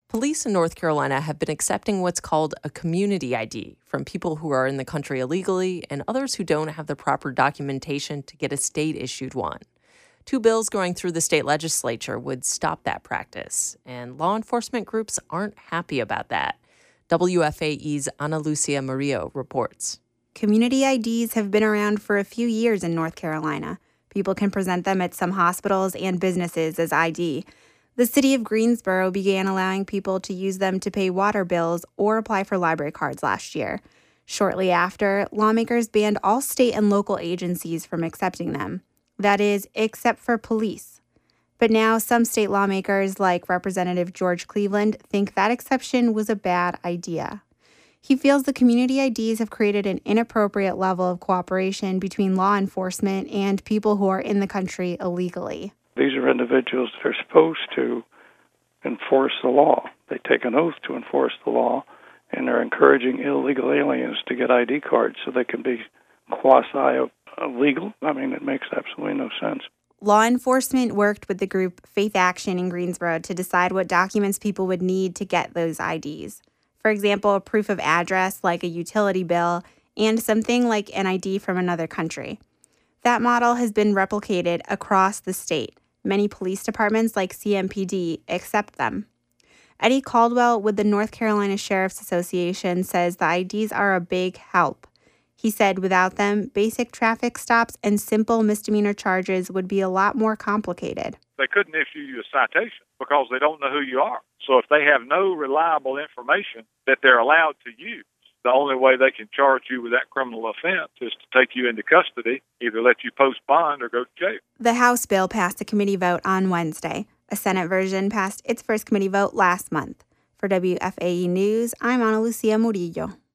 Police in North Carolina have been accepting what's called a community ID from people who are in the country illegally and others who don't have the proper documentation to get a state-issued one. Two bills going through the state legislature would stop that practice, and law enforcement groups aren't happy about that. WFAE's Ana Lucia Murillo reports. Community IDs have been around for a few years in North Carolina. People can present them at some hospitals and businesses as ID. The city of Greensboro began allowing people to use them to pay water bills or apply for library cards last year. Shortly after, lawmakers banned all state and local agencies from accepting them. That is, except for police. But now some state lawmakers, like Representative George Cleveland, think that exception was a bad idea. He feels the community IDs have created an inappropriate level of cooperation between law enforcement and people who are in the country illegally. These are individuals that are supposed to enforce the law. They take an oath to enforce the law, and they're encouraging illegal aliens to get ID cards so they can be quasi-legal. I mean, it makes absolutely no sense. Law enforcement worked with the group Faith Action in Greensboro to decide what documents people would need to get those IDs. For example, a proof of address like a utility bill and something like an ID from another country. That model has been replicated across the state. Many police departments like CMPD accept them. Eddie Caldwell with the North Carolina Sheriff's Association says the IDs are a big help. He said without them, basic traffic stops and simple misdemeanor charges would be a lot more complicated. They couldn't issue you a citation because they don't know who you are. So if they have no reliable information that they're allowed to use, the only way they can charge you with that criminal offense is to take you into custody, either let you post bond or go to jail. The House bill passed a committee vote on Wednesday. A Senate version passed its first committee vote last month. For WFAE News, I'm Ana Lucia Murillo.